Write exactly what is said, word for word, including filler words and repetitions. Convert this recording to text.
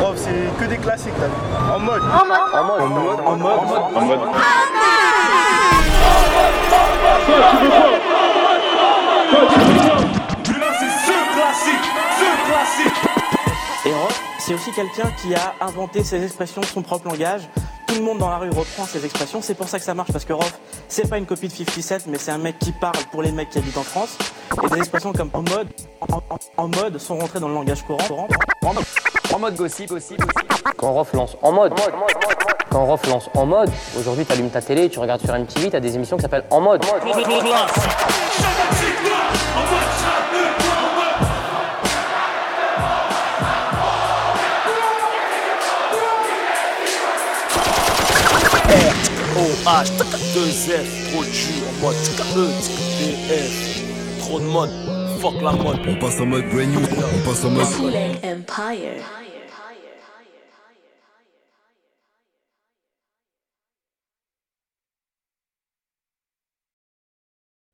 Rof, c'est que des classiques, t'as vu. En mode. En mode. En mode. En mode. En mode. En mode. Toi, tu veux quoi? Toi, tu veux quoi? Là, c'est ce classique, ce classique. Et Rof, c'est aussi quelqu'un qui a inventé ses expressions, son propre langage. Tout le monde dans la rue reprend ses expressions. C'est pour ça que ça marche, parce que Rof, c'est pas une copie de cinquante sept, mais c'est un mec qui parle pour les mecs qui habitent en France. Et des expressions comme en mode, en, en, en mode sont rentrées dans le langage courant. En mode, en mode gossip, gossip, gossip. Quand Rof lance en mode, quand Rof lance en mode, aujourd'hui t'allumes ta télé, tu regardes sur M T V, t'as des émissions qui s'appellent En mode. O H deux F, trop dur, en mode E, D F, trop de mode, fuck la mode. On passe en mode brand new, on passe en mode Kool Aid Empire.